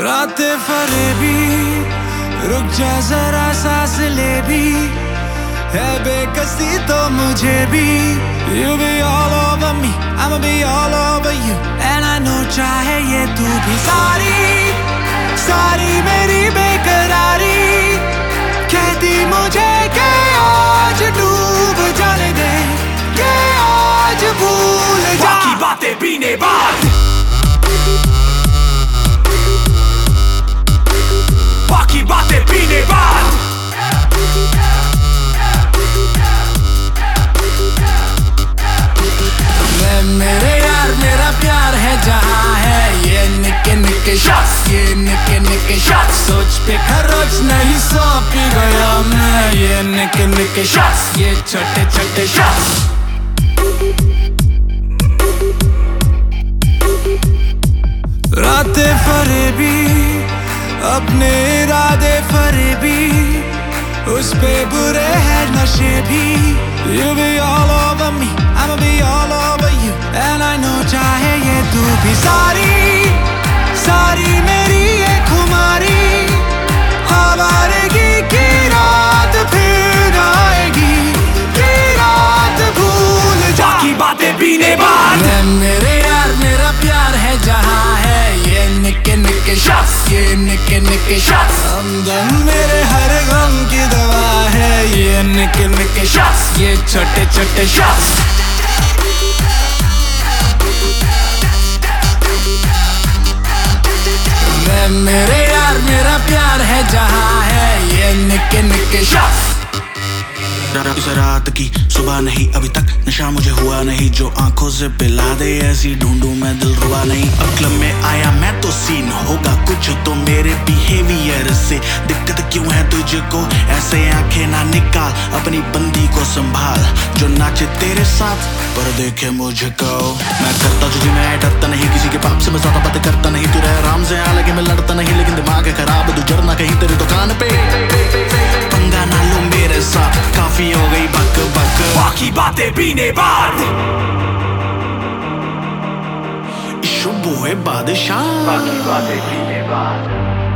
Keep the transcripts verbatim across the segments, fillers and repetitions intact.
रातें फरेबी, रुक जा जरा सांस ले भी, है बेकसी तो मुझे भी। You be all over me, I'ma be all over you, and I know चाहे ये तू भी। सारी सारी मेरी बेकरारी कहती मुझे कि आज डूब जाने दे, कि आज भूल जा। बाकी बातें पीने बाद, बाकी बातें पीने बाद, मैं मेरे यार मेरा प्यार है जहाँ है ये निके निके शॉट्स, ये निके निके शॉट्स। सोच पे खरोच नहीं सौ पी गया मैं, ये निके निके शॉट्स, ये छोटे छोटे शॉट्स। रातें फरेबी, अपने इरादे फरेबी, उस पे बुरे हैं नशे भी। You be all over me, I'ma be all over you, and I know चाहे ये तू भी। सारी सारी मेरी ये खुमारी आवारगी की रात फिर आएगी, की रात भूल जा। बाकी बातें पीने बाद, मैं मेरे यार मेरा प्यार है जहाँ है ये निके निके शॉट्स, ये निके निके शॉट्स। हमदम मेरे हर गम की दवा है ये निके निके शॉट्स, ये छोटे छोटे शॉट्स। मैं मेरे यार मेरा प्यार है जहाँ है ये निके निके शॉट्स। इस रात की सुबह नहीं अभी तक नशा मुझे हुआ नहीं, जो आंखों से पिला दे ऐसी ढूंढूं मैं दिल रुबा नहीं। अब क्लब में आया मैं तो सीन होगा कुछ तो मेरे बिहेवियर से। दिक्कत क्यों है तुझको ऐसे आंखें ना निकाल, अपनी बंदी को संभाल जो नाचे तेरे साथ पर देखे मुझको। मैं करता तुझे मैं डरता नहीं, किसी के पाप से मैं ज्यादा बातें करता नहीं। तू रह आराम से हालांकि मैं लड़ता नहीं, लेकिन दिमाग है खराब तू जरना कहीं तेरी दुकान पे। पंगा ना लो मेरे साथ, काफी हो गई बक बक। बाकी बातें पीने बाद, शुभ हुए बादशाह। बाकी बातें पीने बाद,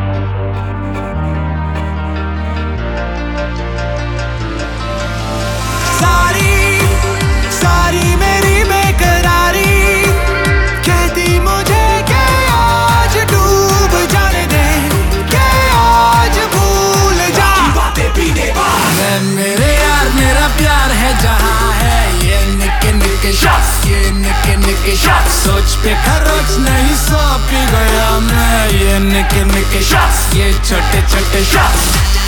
सारी सारी मेरी बेकरारी कहती मुझे कि आज डूब जाने दे, कि आज भूल जा। बाकी बातें पीने बाद, मैं मेरे यार मेरा प्यार है जहाँ है ये निके निके शॉट्स, ये निके निके शॉट्स। सोच पे खरोच नहीं सौ पी गया मैं, ये निके निके शॉट्स, ये छोटे छोटे शॉट्स।